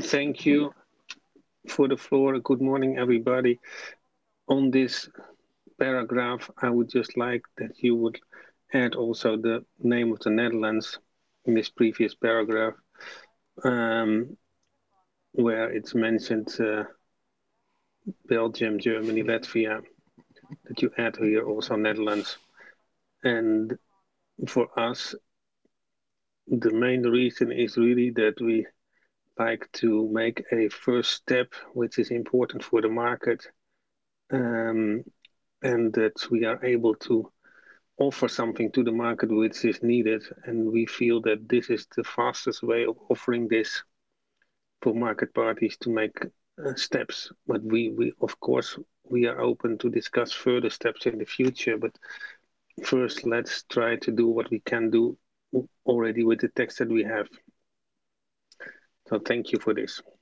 Thank you for the floor. Good morning, everybody. On this paragraph, I would just like that you would add also the name of the Netherlands in this previous paragraph, um, where it's mentioned Belgium, Germany, Latvia, that you add here also Netherlands. And for us, the main reason is really that we like to make a first step, which is important for the market, um, and that we are able to offer something to the market which is needed. And we feel that this is the fastest way of offering this for market parties to make steps. But we, of course, we are open to discuss further steps in the future. But first, let's try to do what we can do already with the text that we have. So thank you for this.